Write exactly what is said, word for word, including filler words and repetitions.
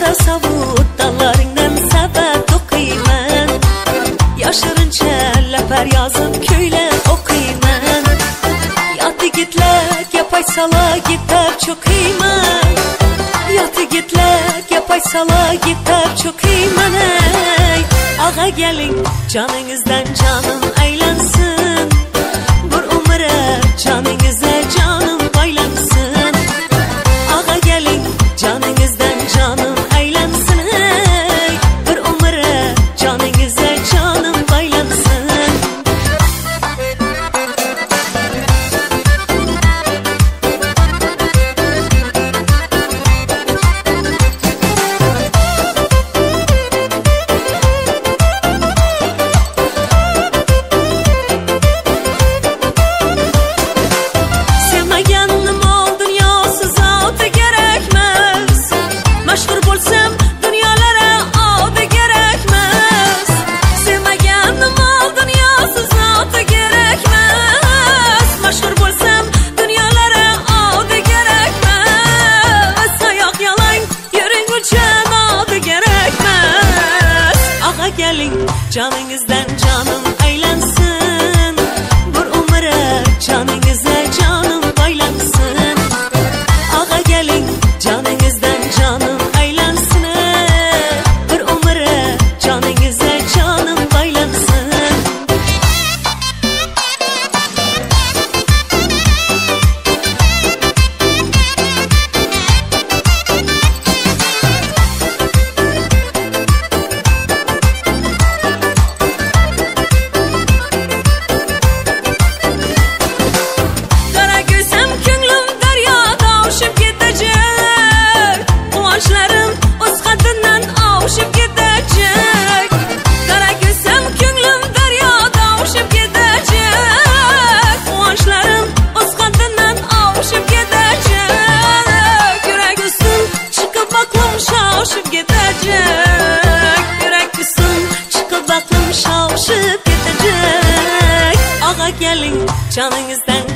Kara savut dallarından sabah okuyman, yaşırınca leper yazıp köyle okuyman. Yatı gitler yapay sala gitar çok iyman, yatı gitler yapay sala gitar çok iyman. Ey ağa gelin canınızdan canım aylansın, bir umre canınıza canım baylansın. Ağa gelin canınızdan canım aylansın, ey bir umre canınıza canım baylansın. Canınızdan canım aylansın, bir umre canınıza canım baylansın. Ağa gelin canınızdan canım aylansın, bir umre canınıza canım baylansın. Şavşıp gidecek, yürek kısım çıkıp aklım şavşıp gidecek. Ağa gelin canınızdan